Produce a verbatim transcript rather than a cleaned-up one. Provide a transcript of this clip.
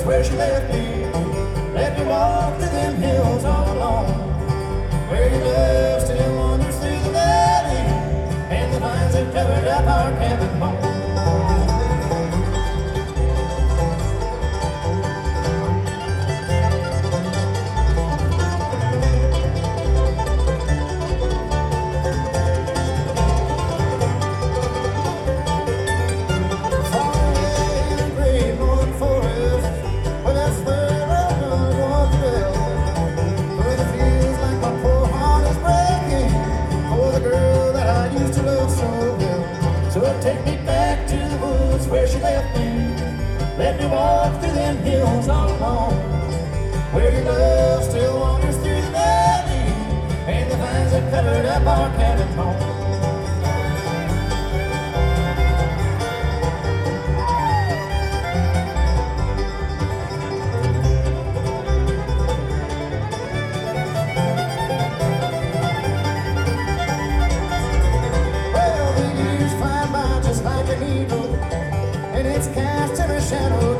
where she left me. Let me walk through them hills all alone, where your love still wanders through the valley, and the vines have covered up our cabin home. Take me back to the woods where she left me. Let me walk through them hills all alone, where your love still wanders through the valley, and the vines have covered up our cabin home. It's cast in a shadow